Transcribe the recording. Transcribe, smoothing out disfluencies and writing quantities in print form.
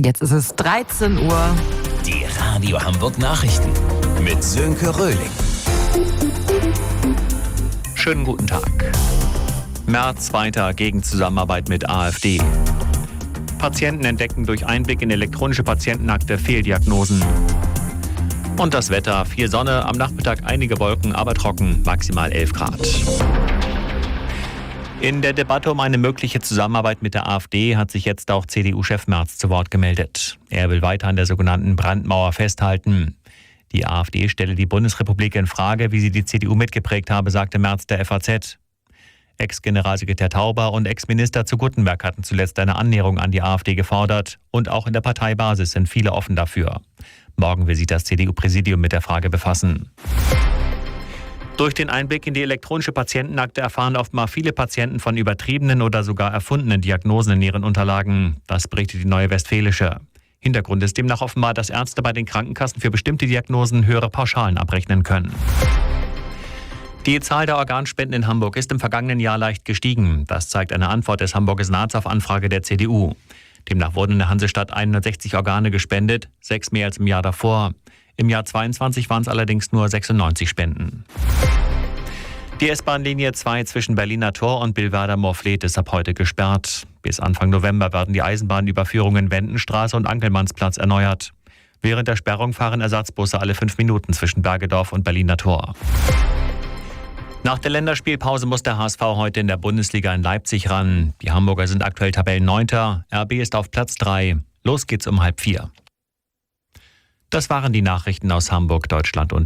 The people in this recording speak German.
Jetzt ist es 13 Uhr. Die Radio Hamburg Nachrichten mit Sönke Röhling. Schönen guten Tag. Merz weiter gegen Zusammenarbeit mit AfD. Patienten entdecken durch Einblick in elektronische Patientenakte Fehldiagnosen. Und das Wetter, viel Sonne, am Nachmittag einige Wolken, aber trocken, maximal 11 Grad. In der Debatte um eine mögliche Zusammenarbeit mit der AfD hat sich jetzt auch CDU-Chef Merz zu Wort gemeldet. Er will weiter an der sogenannten Brandmauer festhalten. Die AfD stelle die Bundesrepublik in Frage, wie sie die CDU mitgeprägt habe, sagte Merz der FAZ. Ex-Generalsekretär Tauber und Ex-Minister zu Guttenberg hatten zuletzt eine Annäherung an die AfD gefordert. Und auch in der Parteibasis sind viele offen dafür. Morgen will sich das CDU-Präsidium mit der Frage befassen. Durch den Einblick in die elektronische Patientenakte erfahren oftmals viele Patienten von übertriebenen oder sogar erfundenen Diagnosen in ihren Unterlagen. Das berichtet die Neue Westfälische. Hintergrund ist demnach offenbar, dass Ärzte bei den Krankenkassen für bestimmte Diagnosen höhere Pauschalen abrechnen können. Die Zahl der Organspenden in Hamburg ist im vergangenen Jahr leicht gestiegen. Das zeigt eine Antwort des Hamburger Senats auf Anfrage der CDU. Demnach wurden in der Hansestadt 160 Organe gespendet, 6 mehr als im Jahr davor. Im Jahr 22 waren es allerdings nur 96 Spenden. Die S-Bahn-Linie 2 zwischen Berliner Tor und Billwerder-Morfleet ist ab heute gesperrt. Bis Anfang November werden die Eisenbahnüberführungen Wendenstraße und Ankelmannsplatz erneuert. Während der Sperrung fahren Ersatzbusse alle 5 Minuten zwischen Bergedorf und Berliner Tor. Nach der Länderspielpause muss der HSV heute in der Bundesliga in Leipzig ran. Die Hamburger sind aktuell Tabellenneunter, RB ist auf Platz 3. Los geht's um 3:30. Das waren die Nachrichten aus Hamburg, Deutschland und